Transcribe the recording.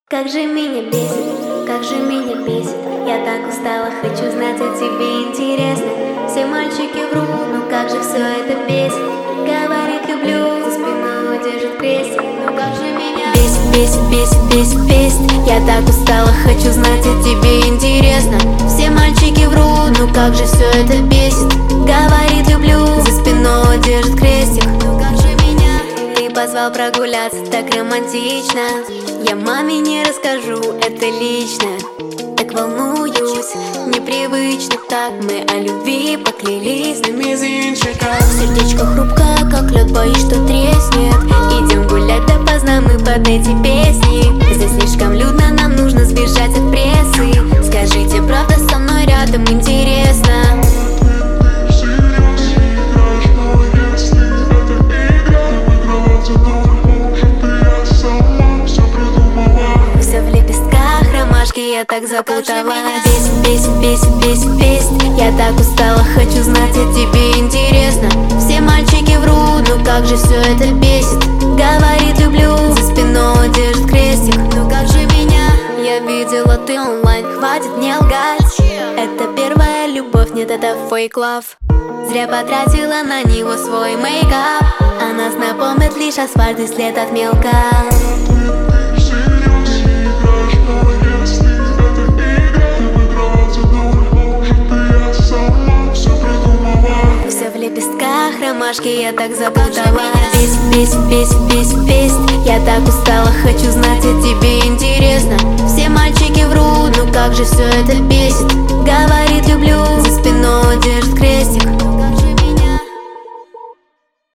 Как же меня бесит, как же меня бесит. Я так устала, хочу знать о тебе, интересно. Все мальчики врут, но как же все это бесит. Говорит люблю, за спиной держит крестик. Но как же меня бесит, бесит, бесит, бесит, бесит. Я так устала, хочу знать о тебе, интересно. Все мальчики врут, но как же все это бесит. Говорит люблю, за спиной держит крестик. Но как же меня ты позвал прогуляться, так романтично. Я маме не расскажу, это лично. Так волнуюсь, непривычно так. Мы о любви поклялись на мизинчиках. Сердечко хрупкое, как лед, боюсь, что треснет. Идем гулять допоздна мы под эти песни. Здесь слишком людно, нам нужно сбежать от прессы. Скажите, правда со мной рядом интересно? Я так запуталась. Бесит, бесит, бесит, бесит, бесит. Я так устала, хочу знать о тебе, интересно. Все мальчики врут, но как же все это бесит. Говорит люблю, за спиной держит крестик. Но как же меня я видела, ты онлайн, хватит не лгать. Это первая любовь, нет, это фейк лав. Зря потратила на него свой мейкап. А нас напомнит лишь асфальт и след от мелка. Ромашки, я так запуталась. Бесит, бесит, бесит, бесит, бесит. Я так устала, хочу знать о тебе, интересно. Все мальчики врут, но как же все это бесит. Говорит люблю, за